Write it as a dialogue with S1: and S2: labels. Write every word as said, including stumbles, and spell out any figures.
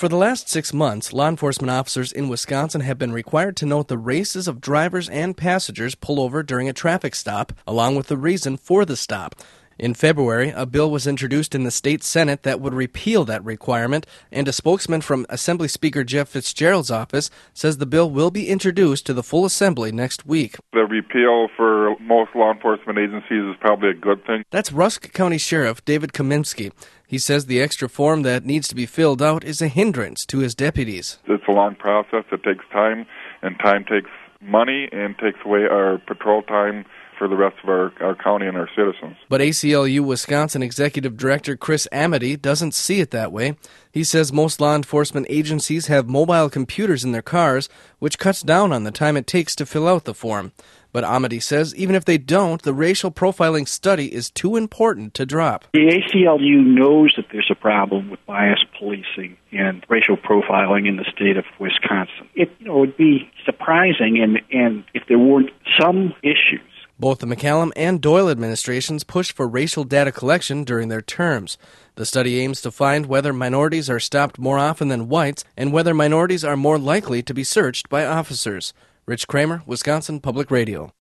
S1: For the last six months, law enforcement officers in Wisconsin have been required to note the races of drivers and passengers pull over during a traffic stop, along with the reason for the stop. In February, a bill was introduced in the state Senate that would repeal that requirement, and a spokesman from Assembly Speaker Jeff Fitzgerald's office says the bill will be introduced to the full Assembly next week.
S2: The repeal for most law enforcement agencies is probably a good thing.
S1: That's Rusk County Sheriff David Kaminsky. He says the extra form that needs to be filled out is a hindrance to his deputies.
S2: It's a long process. It takes time, and time takes money and takes away our patrol time for the rest of our, our county and our citizens.
S1: But A C L U Wisconsin Executive Director Chris Amity doesn't see it that way. He says most law enforcement agencies have mobile computers in their cars, which cuts down on the time it takes to fill out the form. But Amity says even if they don't, the racial profiling study is too important to drop.
S3: The A C L U knows that there's a problem with bias policing and racial profiling in the state of Wisconsin. It you know, would be surprising and, and if there weren't some issues.
S1: Both the McCallum and Doyle administrations pushed for racial data collection during their terms. The study aims to find whether minorities are stopped more often than whites and whether minorities are more likely to be searched by officers. Rich Kramer, Wisconsin Public Radio.